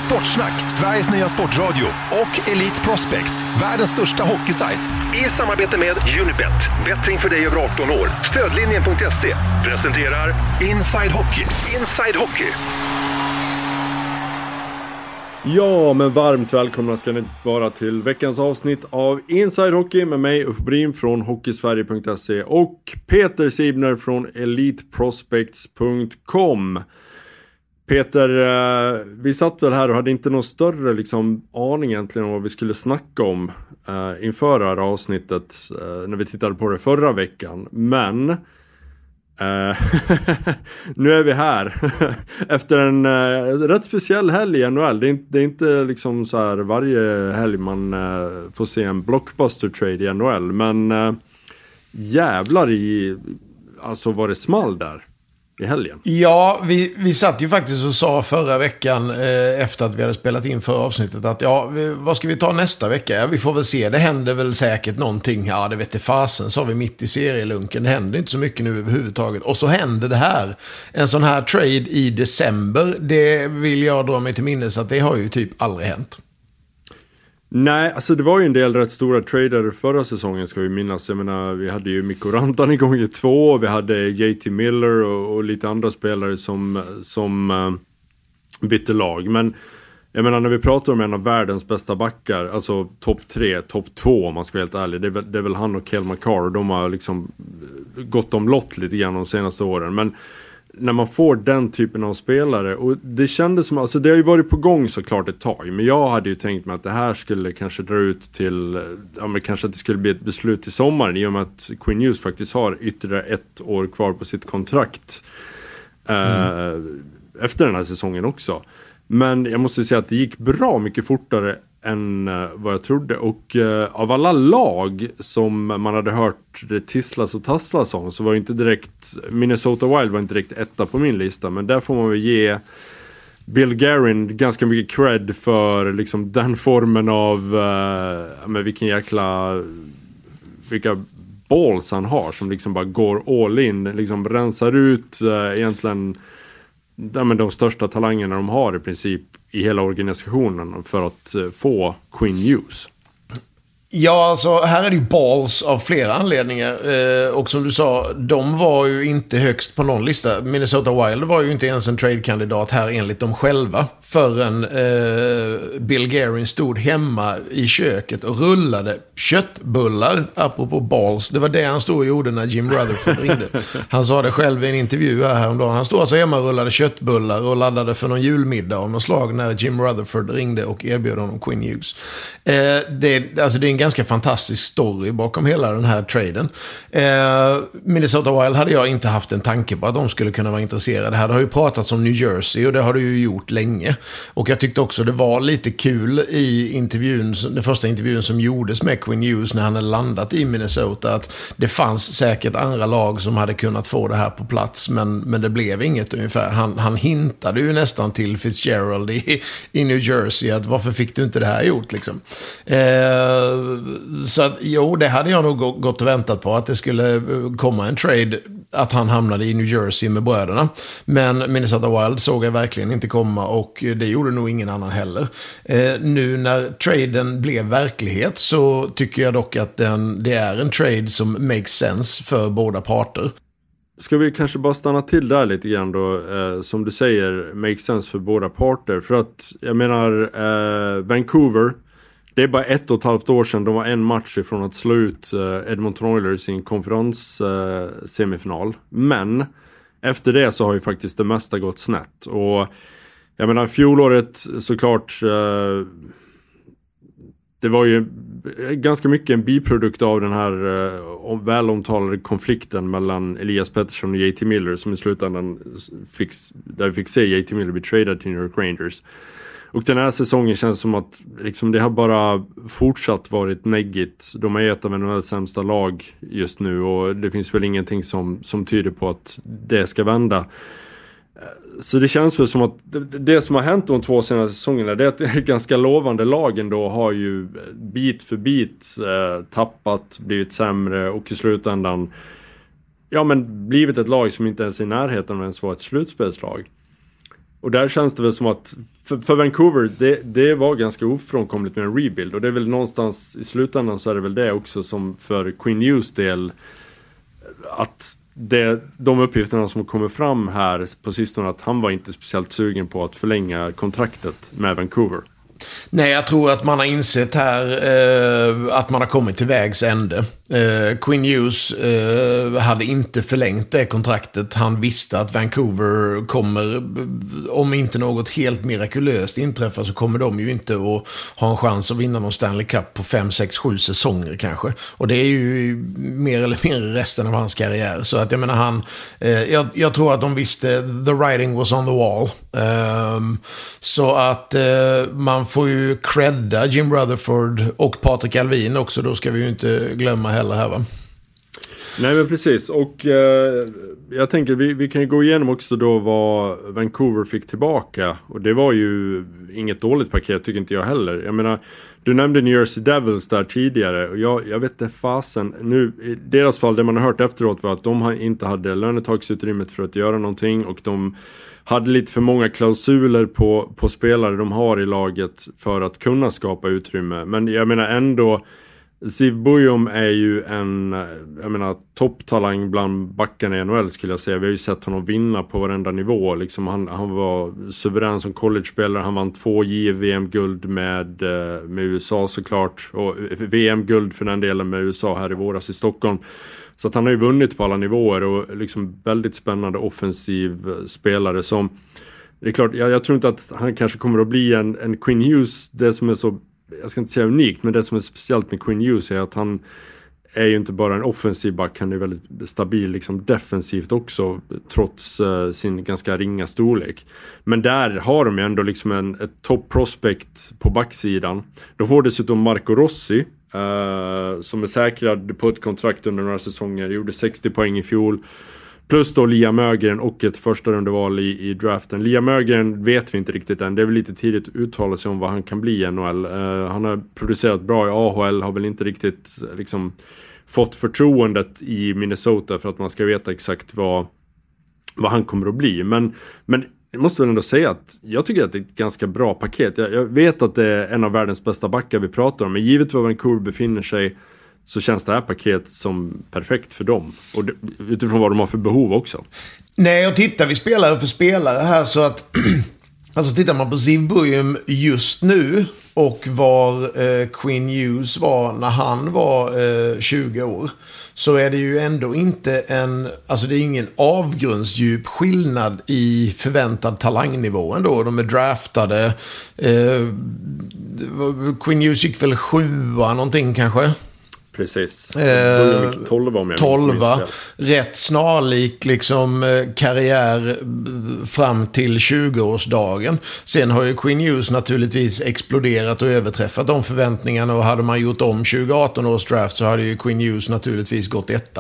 Sportsnack, Sveriges nya sportradio och Elite Prospects, världens största hockeysajt. I samarbete med Unibet, betting för dig över 18 år. Stödlinjen.se presenterar Inside Hockey. Inside Hockey. Ja, men varmt välkomna ska ni vara till veckans avsnitt av Inside Hockey med mig Uffe Briem från hockeysverige.se och Peter Sibner från eliteprospects.com. Peter, vi satt väl här och hade inte någon större aning egentligen om vad vi skulle snacka om inför det här avsnittet när vi tittade på det förra veckan. Men nu är vi här efter en rätt speciell helg i NHL. Det är inte så här varje helg man får se en blockbuster trade i NHL. Men jävlar alltså var det small där i helgen. Ja, vi satt ju faktiskt och sa förra veckan efter att vi hade spelat in förra avsnittet att vad ska vi ta nästa vecka? Ja, vi får väl se, det händer väl säkert någonting. Ja, det vet det fasen, sa vi mitt i serielunken. Det händer inte så mycket nu överhuvudtaget. Och så händer det här. En sån här trade i december, det vill jag dra mig till minnes att det har ju typ aldrig hänt. Nej, alltså det var ju en del rätt stora trader förra säsongen ska vi minnas. Jag menar, vi hade ju Mikko Rantanen gånger 2, vi hade JT Miller och lite andra spelare som bytte lag. Men jag menar, när vi pratar om en av världens bästa backar, alltså topp 3, topp 2 om man ska vara helt ärlig, det är väl han och Cale Makar, och de har gått om lott lite grann de senaste åren. Men när man får den typen av spelare, och det kändes som, alltså det har ju varit på gång såklart ett tag, men jag hade ju tänkt mig att det här skulle kanske dra ut till, men kanske att det skulle bli ett beslut till sommaren, i och med att Quinn Hughes faktiskt har ytterligare 1 år kvar på sitt kontrakt efter den här säsongen också. Men jag måste säga att det gick bra mycket fortare än vad jag trodde. Och av alla lag som man hade hört det tisslas och tasslas om, så var inte direkt Minnesota Wild var inte direkt etta på min lista. Men där får man väl ge Bill Guerin ganska mycket cred för den formen av vilka balls han har, som bara går all in, rensar ut egentligen de största talangerna de har i princip i hela organisationen för att få Quinn Hughes. Ja, alltså här är det ju balls av flera anledningar. Och som du sa, de var ju inte högst på någon lista. Minnesota Wild var ju inte ens en trade-kandidat här enligt dem själva. Förrän Bill Guerin stod hemma i köket och rullade köttbullar, apropå balls. Det var det han stod och gjorde när Jim Rutherford ringde. Han sa det själv i en intervju häromdagen. Han stod alltså hemma och rullade köttbullar och laddade för någon julmiddag av någon slag när Jim Rutherford ringde och erbjöd honom Quinn Hughes. Det är en ganska fantastisk story bakom hela den här traden. Minnesota Wild hade jag inte haft en tanke på att de skulle kunna vara intresserade. Det här har ju pratats om New Jersey och det har det ju gjort länge. Och jag tyckte också det var lite kul i intervjun, den första intervjun som gjordes med Quinn Hughes när han hade landat i Minnesota, att det fanns säkert andra lag som hade kunnat få det här på plats, men det blev inget ungefär. Han hintade ju nästan till Fitzgerald i New Jersey att varför fick du inte det här gjort så att det hade jag nog gått och väntat på, att det skulle komma en trade, att han hamnade i New Jersey med bröderna. Men Minnesota Wild såg jag verkligen inte komma, och det gjorde nog ingen annan heller. Nu när traden blev verklighet så tycker jag dock att det är en trade som makes sense för båda parter. Ska vi kanske bara stanna till där lite grann då, som du säger, makes sense för båda parter. För att, jag menar, Vancouver, det är bara 1,5 år sedan de var en match ifrån att slå ut Edmonton Oilers i en konferenssemifinal. Men efter det så har ju faktiskt det mesta gått snett. Och jag menar, fjolåret såklart, det var ju ganska mycket en biprodukt av den här välomtalade konflikten mellan Elias Pettersson och JT Miller, som i slutändan där vi fick se JT Miller bli traded till New York Rangers. Och den här säsongen känns som att det har bara fortsatt varit neggigt. De är ett av NHL:s sämsta lag just nu, och det finns väl ingenting som tyder på att det ska vända. Så det känns väl som att det som har hänt de 2 senaste säsongerna, det är att det är ganska lovande lagen då har ju bit för bit tappat, blivit sämre och i slutändan blivit ett lag som inte ens är i närheten av ens var ett slutspelslag. Och där känns det väl som att för Vancouver, det var ganska ofrånkomligt med en rebuild. Och det är väl någonstans i slutändan så är det väl det också som för Quinn Hughes del, att de uppgifterna som kommer fram här på sistone, att han var inte speciellt sugen på att förlänga kontraktet med Vancouver. Nej, jag tror att man har insett här att man har kommit till vägs ände. Quinn Hughes hade inte förlängt det kontraktet. Han visste att Vancouver kommer, om inte något helt mirakulöst inträffar, så kommer de ju inte att ha en chans att vinna någon Stanley Cup på 5, 6, 7 säsonger kanske. Och det är ju mer eller mindre resten av hans karriär. Så att jag menar, jag tror att de visste the writing was on the wall. Så att man får ju credda Jim Rutherford och Patrik Allvin också. Då ska vi ju inte glömma heller här, va? Nej, men precis. Och jag tänker vi kan ju gå igenom också då vad Vancouver fick tillbaka. Och det var ju inget dåligt paket, tycker inte jag heller. Jag menar, du nämnde New Jersey Devils där tidigare. Och jag vet inte fasen. Nu, i deras fall, det man har hört efteråt var att de inte hade lönetagsutrymmet för att göra någonting. Och de hade lite för många klausuler på spelare de har i laget för att kunna skapa utrymme. Men jag menar ändå, Ziv Buium är ju en topptalang bland backarna i NHL, skulle jag säga. Vi har ju sett honom vinna på varenda nivå. Liksom han var suverän som college-spelare. Han vann 2 JVM-guld med USA såklart. Och VM-guld för den delen med USA här i våras i Stockholm. Så att han har ju vunnit på alla nivåer och liksom väldigt spännande offensiv spelare som, det är klart, jag tror inte att han kanske kommer att bli en Quinn Hughes. Det som är så, jag ska inte säga unikt, men det som är speciellt med Quinn Hughes är att han är ju inte bara en offensiv back, han är väldigt stabil liksom defensivt också, trots sin ganska ringa storlek. Men där har de ju ändå liksom ett top prospect på backsidan. De får dessutom Marco Rossi, som är säkrad på ett kontrakt under några säsonger, gjorde 60 poäng i fjol. Plus då Liam Ögren och ett första rundeval i draften. Liam Ögren vet vi inte riktigt än. Det är väl lite tidigt att uttala sig om vad han kan bli i NHL. Han har producerat bra i AHL, har väl inte riktigt liksom fått förtroendet i Minnesota för att man ska veta exakt vad han kommer att bli. Men jag måste väl ändå säga att jag tycker att det är ett ganska bra paket. Jag vet att det är en av världens bästa backar vi pratar om. Men givet var Vancouver befinner sig, så känns det här paket som perfekt för dem. Och utifrån vad de har för behov också. Nej, och tittar vi spelare för spelare här, så att alltså tittar man på Ziv Buium just nu och var Quinn Hughes var när han var 20 år, så är det ju ändå inte alltså det är ingen avgrundsdjup skillnad i förväntad talangnivå ändå. De är draftade. Quinn Hughes gick väl 7:a någonting kanske. Precis. 12, rätt snarlik liksom karriär fram till 20-årsdagen. Sen har ju Quinn Hughes naturligtvis exploderat och överträffat de förväntningarna, och hade man gjort om 2018 års draft så hade ju Quinn Hughes naturligtvis gått 1.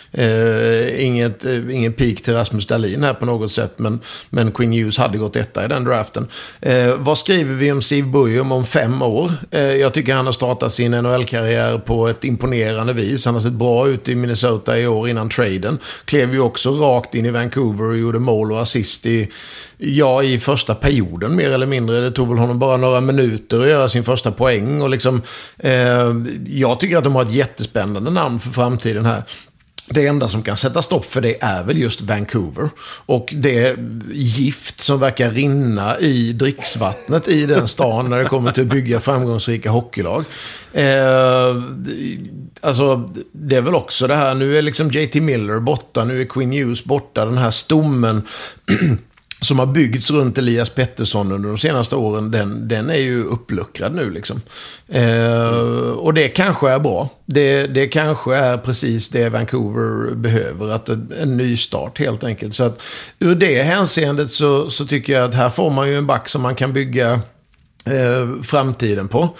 Ingen peak till Rasmus Dahlin här på något sätt, men Quinn Hughes hade gått 1 i den draften. Vad skriver vi om Ziv Buium om 5 år? Jag tycker han har startat sin NHL-karriär på ett imponerande vis. Han har sett bra ut i Minnesota i år innan traden. Klev ju också rakt in i Vancouver och gjorde mål och assist i första perioden mer eller mindre. Det tog väl honom bara några minuter att göra sin första poäng. Och liksom, jag tycker att de har ett jättespännande namn för framtiden här. Det enda som kan sätta stopp för det är väl just Vancouver. Och det gift som verkar rinna i dricksvattnet i den stan när det kommer till att bygga framgångsrika hockeylag. Alltså, det är väl också det här. Nu är liksom JT Miller borta, nu är Quinn Hughes borta. Den här stommen som har byggts runt Elias Pettersson under de senaste åren, den är ju uppluckrad nu liksom. Och det kanske är bra. Det kanske är precis det Vancouver behöver, att en ny start helt enkelt. Så att ur det hänseendet så tycker jag att här får man ju en back som man kan bygga framtiden på.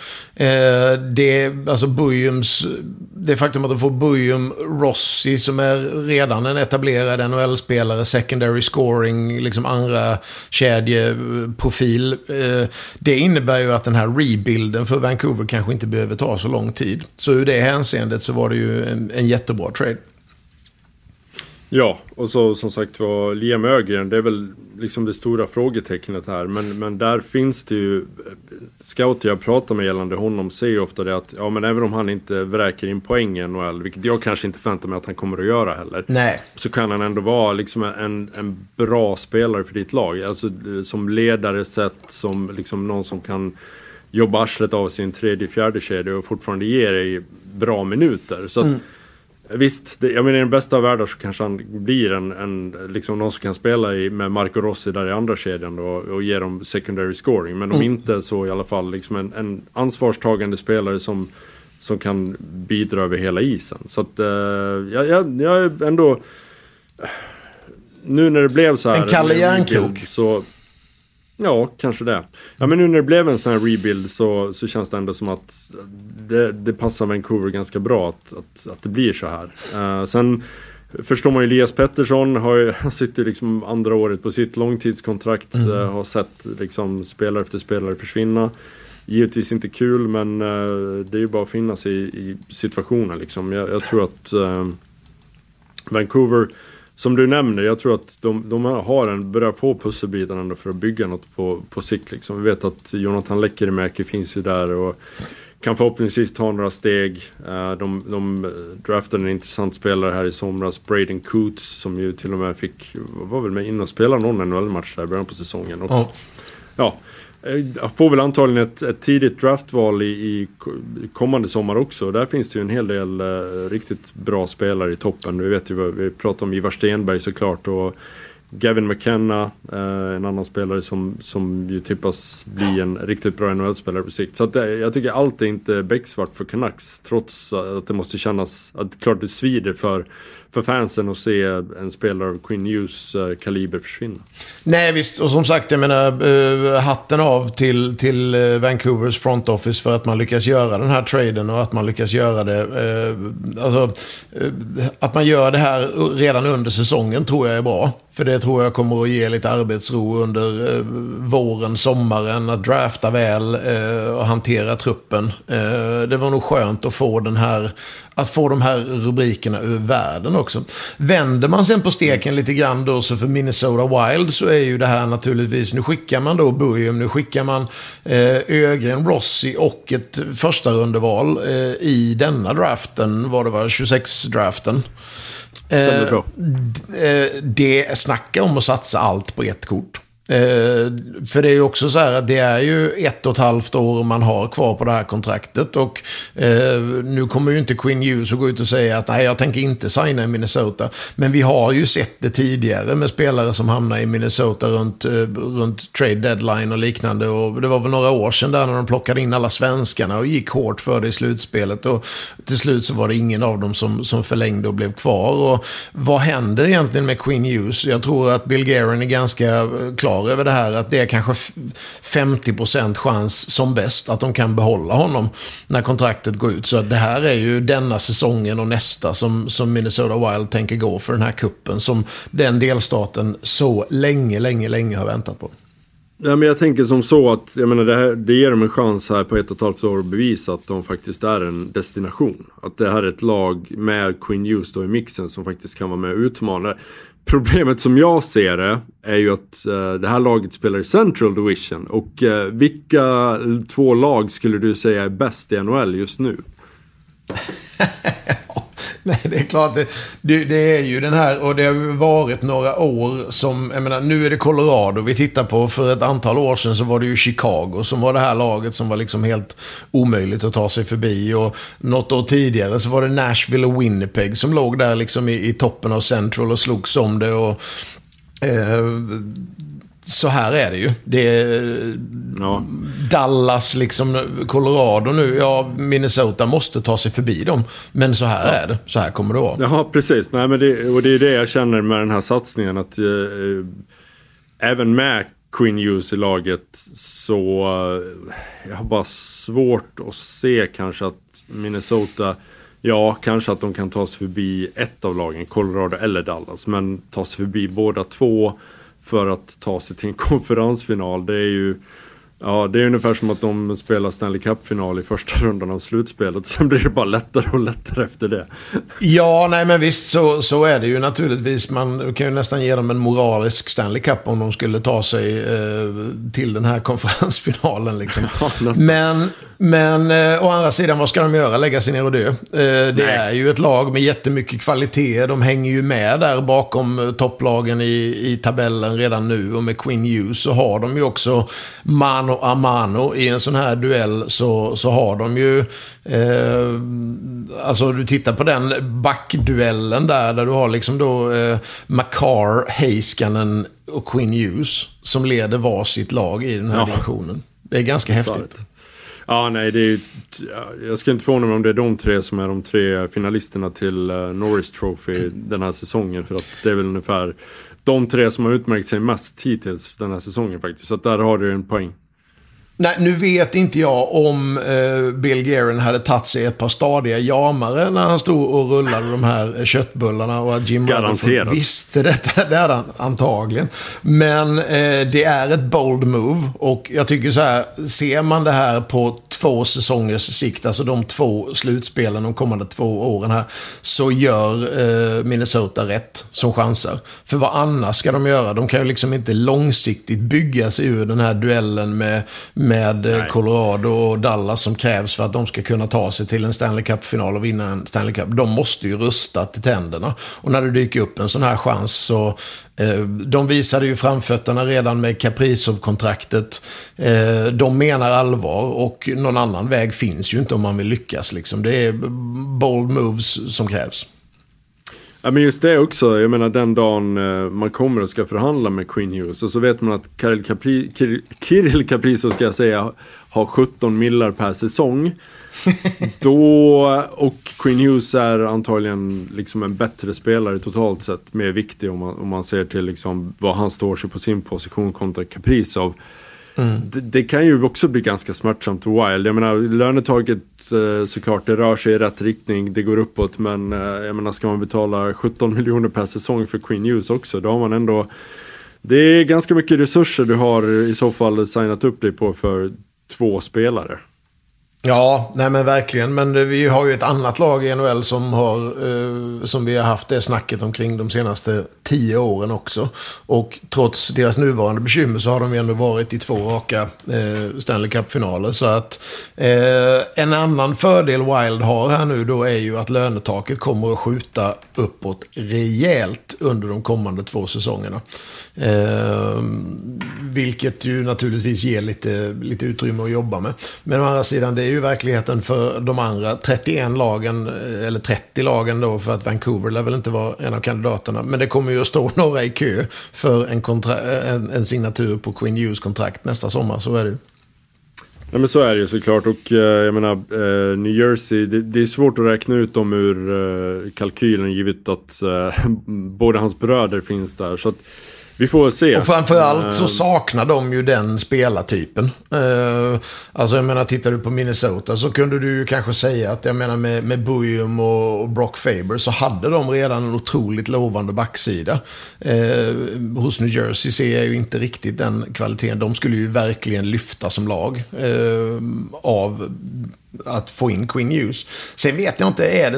Det faktum att de får Buium, Rossi som är redan en etablerad NHL-spelare, secondary scoring, liksom andra kedjeprofil, det innebär ju att den här rebuilden för Vancouver kanske inte behöver ta så lång tid. Så ur det hänseendet så var det ju en jättebra trade. Ja, och så som sagt var Liam Ögren, det är väl liksom det stora frågetecknet här. Men där finns det ju scouter jag pratar med gällande honom säger ju ofta det att ja, men även om han inte vräker in poäng i NHL, vilket jag kanske inte förväntar mig att han kommer att göra heller. Nej. Så kan han ändå vara liksom en bra spelare för ditt lag. Alltså som ledare sett, som liksom någon som kan jobba arslet av sin 3-4 kedja och fortfarande ge dig bra minuter. Så att, visst, jag menar i den bästa av världar så kanske han blir en liksom någon som kan spela med Marco Rossi där i andra kedjan och ge dem secondary scoring. Men om inte så i alla fall liksom en ansvarstagande spelare som kan bidra över hela isen. Så att jag är ändå nu när det blev så här en Kalle Järnkrok så ja, kanske det. Ja, men nu när det blev en sån här rebuild så känns det ändå som att det passar Vancouver ganska bra att det blir så här. Sen förstår man ju Elias Pettersson han sitter liksom andra året på sitt långtidskontrakt, har sett liksom spelare efter spelare försvinna. Givetvis inte kul, men det är ju bara att finna sig i situationen liksom. Jag tror att Vancouver, som du nämner, jag tror att de börjar få pusselbitarna ändå för att bygga något på sikt liksom. Vi vet att Jonathan Lekkerimäki finns ju där och kan förhoppningsvis ta några steg. De draftade en intressant spelare här i somras, Braden Coots, som ju till och med var väl med in och spela någon NHL-match där i början på säsongen. Och, får väl antagligen ett tidigt draftval i kommande sommar också. Där finns det ju en hel del riktigt bra spelare i toppen. Vi vet ju, vi pratar om Ivar Stenberg såklart, och Gavin McKenna, en annan spelare som ju tippas bli en riktigt bra NHL-spelare på sikt. Så att jag tycker allt är inte becksvart för Canucks, trots att det måste kännas att klart det svider för fansen att se en spelare av Quinn Hughes kaliber försvinna. Nej visst, och som sagt, jag menar hatten av till Vancouvers front office för att man lyckas göra den här traden och att man lyckas göra det att man gör det här redan under säsongen tror jag är bra. För det tror jag kommer att ge lite arbetsro under våren, sommaren, att drafta väl och hantera truppen. Det var nog skönt att få de här rubrikerna ur världen också. Vänder man sen på steken lite grann då, så för Minnesota Wild så är ju det här naturligtvis, nu skickar man då Buium, nu skickar man Ögren, Rossi och ett första rundeval i denna draften, vad det var, 26-draften. Det snackar om att satsa allt på ett kort. För det är ju också så här att det är ju 1,5 år man har kvar på det här kontraktet, och nu kommer ju inte Quinn Hughes att gå ut och säga att nej, jag tänker inte signa i Minnesota, men vi har ju sett det tidigare med spelare som hamnar i Minnesota runt trade deadline och liknande, och det var väl några år sedan där när de plockade in alla svenskarna och gick hårt för det i slutspelet, och till slut så var det ingen av dem som förlängde och blev kvar. Och vad händer egentligen med Quinn Hughes? Jag tror att Bill Guerin är ganska klar över det här, att det är kanske 50% chans som bäst att de kan behålla honom när kontraktet går ut. Så att det här är ju denna säsongen och nästa som Minnesota Wild tänker gå för den här kuppen som den delstaten så länge har väntat på. Ja, men jag tänker som så att jag menar, det ger dem en chans här på 1,5 år att bevisa att de faktiskt är en destination. Att det här är ett lag med Quinn Hughes då i mixen som faktiskt kan vara med och utmana. Problemet som jag ser det är ju att det här laget spelar i Central Division. Och vilka 2 lag skulle du säga är bäst i NHL just nu? Nej, det är klart. Det är ju den här, och det har varit några år som, jag menar, nu är det Colorado vi tittar på. För ett antal år sedan så var det ju Chicago som var det här laget som var liksom helt omöjligt att ta sig förbi. Och något år tidigare så var det Nashville och Winnipeg som låg där liksom i toppen av Central och slogs om det. Och så här är det ju. Det är Dallas, liksom Colorado nu. Ja, Minnesota måste ta sig förbi dem. Men så här är det. Så här kommer det vara. Ja, precis. Nej, men det är det jag känner med den här satsningen. Att även med Quinn Hughes i laget så jag har bara svårt att se kanske att Minnesota, kanske att de kan ta sig förbi ett av lagen, Colorado eller Dallas. Men ta sig förbi båda två för att ta sig till en konferensfinal, det är ju Ja, det är ungefär som att de spelar Stanley Cup-final i första rundan av slutspelet. Sen blir det bara lättare och lättare efter det. Ja, nej men visst så är det ju naturligtvis. Man kan ju nästan ge dem en moralisk Stanley Cup om de skulle ta sig till den här konferensfinalen liksom. Ja, men å andra sidan, vad ska de göra? Lägga sig ner och dö? Det är ju ett lag med jättemycket kvalitet. De hänger ju med där bakom topplagen i tabellen redan nu. Och med Quinn Hughes så har de ju också mano a mano i en sån här duell, så har de ju alltså du tittar på den backduellen där du har liksom då Makar, Heiskanen och Quinn Hughes som leder varsitt lag i den här divisionen. Det är ganska häftigt. Ja, nej, det är, jag ska inte förvåna mig om det är de tre som är de tre finalisterna till Norris Trophy den här säsongen, för att det är väl ungefär de tre som har utmärkt sig mest hittills den här säsongen faktiskt, så att där har du en poäng. Nej, nu vet inte jag om Bill Guerin hade tagit sig ett par stadiga jamare när han stod och rullade de här köttbullarna, och att Jim Rutherford visste detta. Det är han antagligen. Men det är ett bold move, och jag tycker så här, ser man det här på 2 säsongers sikt, alltså de 2 slutspelen de kommande 2 åren här, så gör Minnesota rätt som chansar. För vad annars ska de göra? De kan ju liksom inte långsiktigt bygga sig ur den här duellen med Colorado och Dallas som krävs för att de ska kunna ta sig till en Stanley Cup-final och vinna en Stanley Cup. De måste ju rusta till tänderna. Och när det dyker upp en sån här chans, så de visade ju framfötterna redan med Kaprizov-kontraktet. De menar allvar, och någon annan väg finns ju inte om man vill lyckas liksom. Det är bold moves som krävs. Ja, men just det också, jag menar den dagen man kommer och ska förhandla med Quinn Hughes, och så vet man att Kirill Kaprizov, ska jag säga, har 17 millar per säsong. Då, och Quinn Hughes är antagligen liksom en bättre spelare totalt sett, mer viktig om man ser till liksom vad han står sig på sin position kontra Kaprizov. Det kan ju också bli ganska smärtsamt för Wild. Jag menar, lönetaget såklart, det rör sig i rätt riktning, det går uppåt, men jag menar, ska man betala 17 miljoner per säsong för Quinn Hughes också, då har man ändå, det är ganska mycket resurser du har i så fall signat upp dig på för 2 spelare. Ja, nej men verkligen. Men vi har ju ett annat lag i NHL som vi har haft det snacket omkring de senaste 10 åren också. Och trots deras nuvarande bekymmer så har de ju ändå varit i 2 raka Stanley Cup-finaler. Så att en annan fördel Wild har här nu då är ju att lönetaket kommer att skjuta uppåt rejält under de kommande 2 säsongerna. Vilket ju naturligtvis ger lite utrymme att jobba med. Men å andra sidan, det är ju verkligheten för de andra 31 lagen, eller 30 lagen då, för att Vancouver lär väl inte vara en av kandidaterna. Men det kommer ju att stå några i kö för en signatur på Quinn Hughes kontrakt nästa sommar, så är det ju. Ja, men så är det ju såklart, och jag menar New Jersey, det är svårt att räkna ut dem ur kalkylen, givet att båda hans bröder finns där, så att vi får se. Och framförallt så saknar de ju den spelartypen. Alltså jag menar, tittar du på Minnesota så kunde du ju kanske säga att jag menar med Buium och Brock Faber så hade de redan en otroligt lovande backsida. Hos New Jersey ser jag ju inte riktigt den kvaliteten. De skulle ju verkligen lyfta som lag av att få in Quinn Hughes. Sen vet jag inte,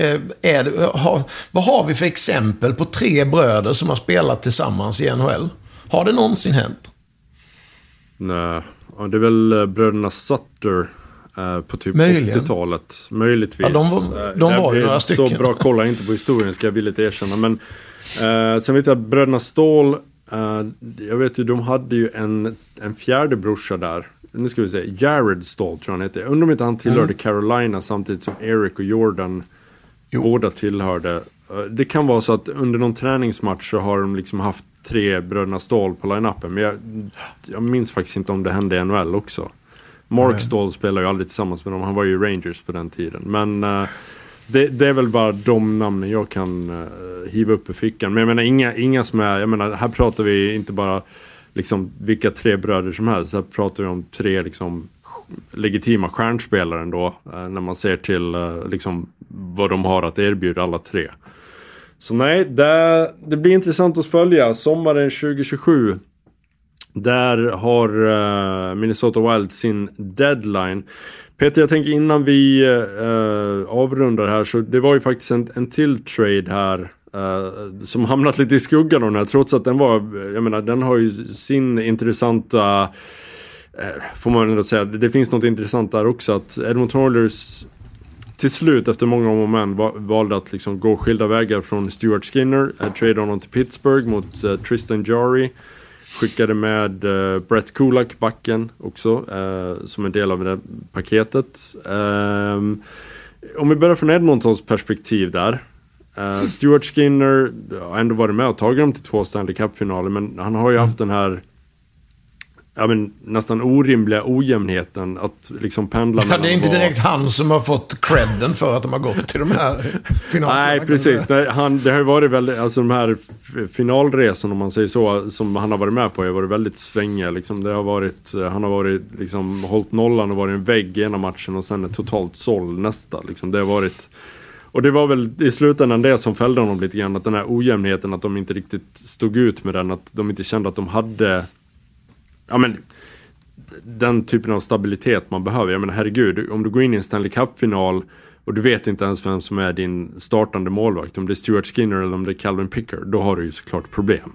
vad har vi för exempel på 3 bröder som har spelat tillsammans i NHL? Har det någonsin hänt? Nej, det är väl bröderna Sutter på typ 80-talet. Möjligtvis. Ja, de var ju några stycken. Så bra kollar inte på historien, ska jag vilja erkänna. Men sen vet jag att bröderna Ståhl, jag vet ju, de hade ju en fjärde brorsa där. Nu ska vi se, Jared Ståhl tror han heter. Jag undrar om inte han tillhörde Carolina samtidigt som Eric och Jordan båda tillhörde. Det kan vara så att under någon träningsmatch så har de liksom haft 3 bröderna Ståhl på line-upen. Men jag minns faktiskt inte om det hände i NHL också. Mark Ståhl spelar ju aldrig tillsammans med dem. Han var ju Rangers på den tiden. Men det är väl bara de namnen jag kan hiva upp i fickan. Men jag menar inga som är, jag menar, här pratar vi inte bara liksom vilka 3 bröder som helst. Så här pratar vi om 3 liksom legitima stjärnspelare ändå, när man ser till liksom vad de har att erbjuda alla 3. Så nej, det blir intressant att följa. Sommaren 2027 Där har Minnesota Wild sin deadline. Peter, jag tänker innan vi avrundar här, så det var ju faktiskt en till trade här som hamnat lite i skuggan av den här, trots att den var, jag menar, den har ju sin intressanta, får man ändå säga, det finns något intressant där också, att Edmonton Oilers till slut efter många om och men valde att liksom gå skilda vägar från Stuart Skinner, trade honom till Pittsburgh mot Tristan Jarry, skickade med Brett Kulak, backen också, som en del av det där paketet. Om vi börjar från Edmontons perspektiv där, Stuart Skinner har ändå varit med och tagit dem till 2 Stanley Cup-finaler, men han har ju haft den här nästan orimliga ojämnheten att liksom pendla. Ja, det är inte direkt han som har fått credden för att de har gått till de här finalerna. Nej, precis. Det har ju varit väldigt, alltså de här finalresorna, om man säger så, som han har varit med på, har varit väldigt svängiga. Liksom, han har varit liksom hållit nollan och varit en vägg i ena matchen och sen ett totalt såll nästa. Liksom, det har varit. Och det var väl i slutändan det som fällde honom lite grann, att den här ojämnheten, att de inte riktigt stod ut med den, att de inte kände att de hade den typen av stabilitet man behöver. Jag menar, herregud, om du går in i en Stanley Cup-final och du vet inte ens vem som är din startande målvakt, om det är Stuart Skinner eller om det är Calvin Picker, då har du ju såklart problem.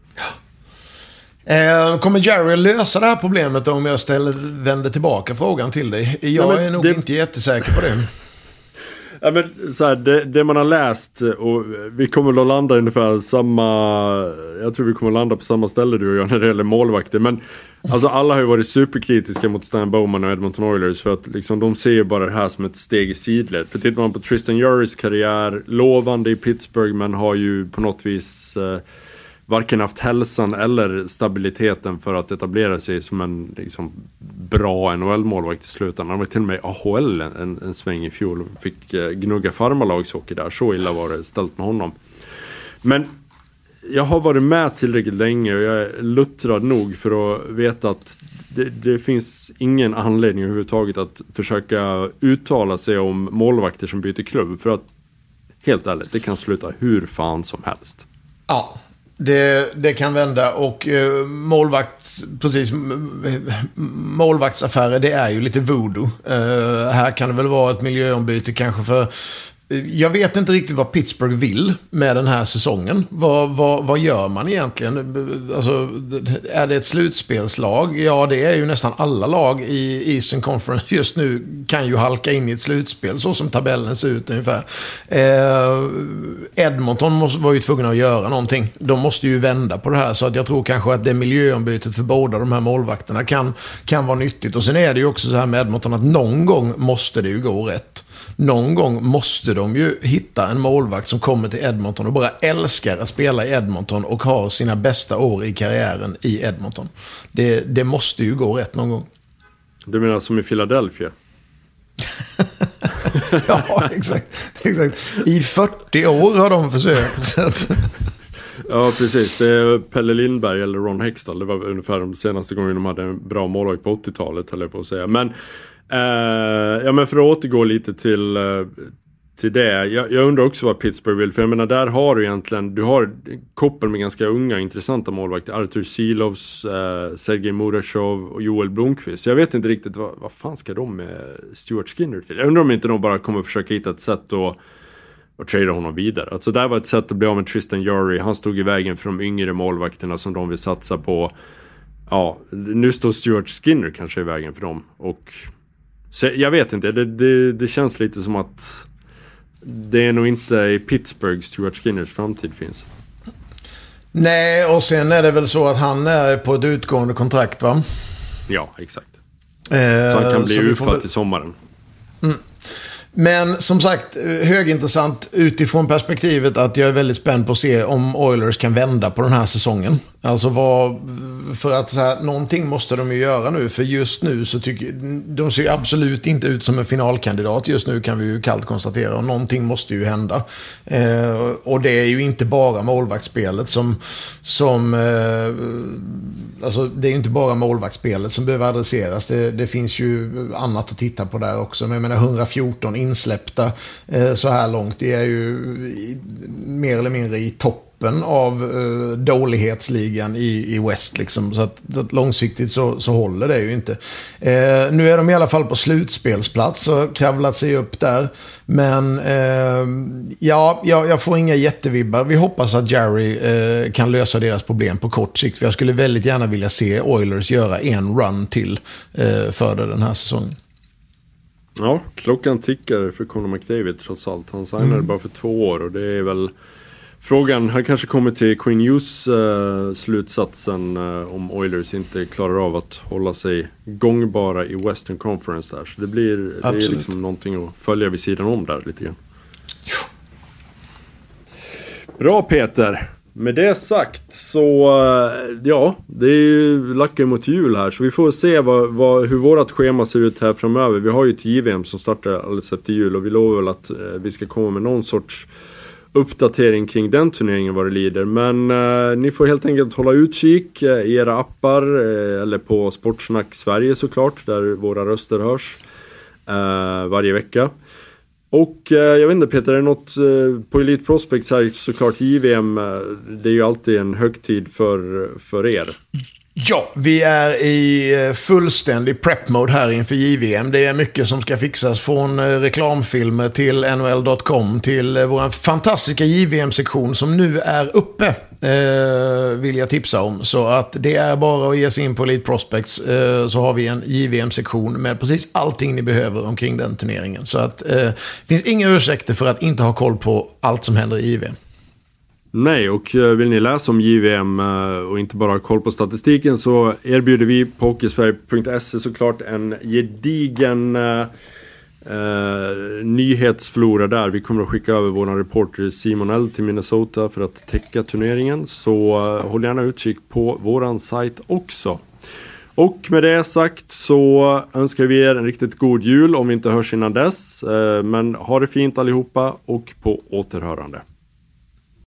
Kommer Jarry lösa det här problemet om jag vänder tillbaka frågan till dig? Jag är nog inte jättesäker på det. Ja, men så här, det man har läst, och vi kommer att landa ungefär samma, jag tror vi kommer att landa på samma ställe du och jag när det gäller målvakter, men alltså alla har ju varit superkritiska mot Stan Bowman och Edmonton Oilers, för att liksom, de ser ju bara det här som ett steg i sidled. För tittar man på Tristan Jarrys karriär, lovande i Pittsburgh, men har ju på något vis varken haft hälsan eller stabiliteten för att etablera sig som en liksom bra NHL-målvakt i slutändan. Han var till och med i AHL en sväng i fjol och fick gnugga farmarlagshockey där. Så illa var det ställt med honom. Men jag har varit med tillräckligt länge och jag är luttrad nog för att veta att det finns ingen anledning överhuvudtaget att försöka uttala sig om målvakter som byter klubb. För att, helt ärligt, det kan sluta hur fan som helst. Ja. Det kan vända, och målvaktsaffärer, det är ju lite voodoo. Här kan det väl vara ett miljöombyte kanske, för jag vet inte riktigt vad Pittsburgh vill med den här säsongen. Vad gör man egentligen? Alltså, är det ett slutspelslag? Ja, det är ju nästan alla lag i Eastern Conference just nu kan ju halka in i ett slutspel, så som tabellen ser ut ungefär. Edmonton var ju tvungna att göra någonting. De måste ju vända på det här, så att jag tror kanske att det miljöombytet för båda de här målvakterna kan vara nyttigt. Och sen är det ju också så här med Edmonton att någon gång måste det ju gå rätt. Någon gång måste de ju hitta en målvakt som kommer till Edmonton och bara älskar att spela i Edmonton och har sina bästa år i karriären i Edmonton. Det måste ju gå rätt någon gång. Du menar som i Philadelphia? Ja, exakt. I 40 år har de försökt. Ja, precis. Det är Pelle Lindberg eller Ron Hextall. Det var ungefär de senaste gången de hade en bra målvakt på 80-talet, höll jag på att säga. Men men för att återgå lite till det. Jag undrar också vad Pittsburgh vill. För jag menar, där har du egentligen, du har koppel med ganska unga, intressanta målvakter. Artur Silovs, Sergej Murashov och Joel Blomqvist. Jag vet inte riktigt vad fan ska de med Stuart Skinner till. Jag undrar om inte de bara kommer försöka hitta ett sätt och trada honom vidare. Alltså det var ett sätt att bli av med Tristan Jarry. Han stod i vägen för de yngre målvakterna som de vill satsa på. Ja, nu står Stuart Skinner kanske i vägen för dem. Och så, jag vet inte, det känns lite som att det är nog inte i Pittsburgh Stuart Skinners framtid finns. Nej, och sen är det väl så att han är på ett utgående kontrakt, va? Ja, exakt. Så han kan bli utfatt i sommaren. Mm. Men som sagt, högintressant utifrån perspektivet att jag är väldigt spänd på att se om Oilers kan vända på den här säsongen. Alltså för att så här, någonting måste de ju göra nu, för just nu så tycker de ser absolut inte ut som en finalkandidat just nu, kan vi ju kallt konstatera, och någonting måste ju hända. Och det är ju inte bara målvaktsspelet alltså det är ju inte bara målvaktsspelet som behöver adresseras. Det finns ju annat att titta på där också. Men jag menar 114 insläppta så här långt, det är ju mer eller mindre i topp toppen av dålighetsligan i West. Liksom. Så att långsiktigt så håller det ju inte. Nu är de i alla fall på slutspelsplats och kravlat sig upp där. Men jag får inga jättevibbar. Vi hoppas att Jerry kan lösa deras problem på kort sikt. För jag skulle väldigt gärna vilja se Oilers göra en run till för den här säsongen. Ja, klockan tickar för Conor McDavid trots allt. Han signade bara för 2 år och det är väl frågan. Han kanske kommer till Quinn Hughes slutsatsen om Oilers inte klarar av att hålla sig gångbara i Western Conference där. Så det är liksom någonting att följa vid sidan om där lite grann. Bra Peter! Med det sagt så, det är ju lackar mot jul här. Så vi får se hur vårat schema ser ut här framöver. Vi har ju ett JVM som startar alldeles efter jul. Och vi lovar väl att vi ska komma med någon sorts uppdatering kring den turneringen vad det lider. Men ni får helt enkelt hålla utkik i era appar. Eller på Sportsnack Sverige såklart. Där våra röster hörs varje vecka. Och jag vet inte Peter, är det något på Elite Prospects här såklart JVM, det är ju alltid en högtid för er. Ja, vi är i fullständig prep-mode här inför JVM. Det är mycket som ska fixas från reklamfilmer till NHL.com till vår fantastiska JVM-sektion som nu är uppe, vill jag tipsa om. Så att det är bara att ge sig in på Elite Prospects så har vi en JVM-sektion med precis allting ni behöver omkring den turneringen. Så att det finns inga ursäkter för att inte ha koll på allt som händer i JVM. Nej, och vill ni läsa om JVM och inte bara ha koll på statistiken så erbjuder vi på hockeysverige.se såklart en gedigen nyhetsflora där. Vi kommer att skicka över vår reporter Simon L till Minnesota för att täcka turneringen. Så håll gärna utkik på våran sajt också. Och med det sagt så önskar vi er en riktigt god jul om vi inte hörs innan dess. Men ha det fint allihopa och på återhörande.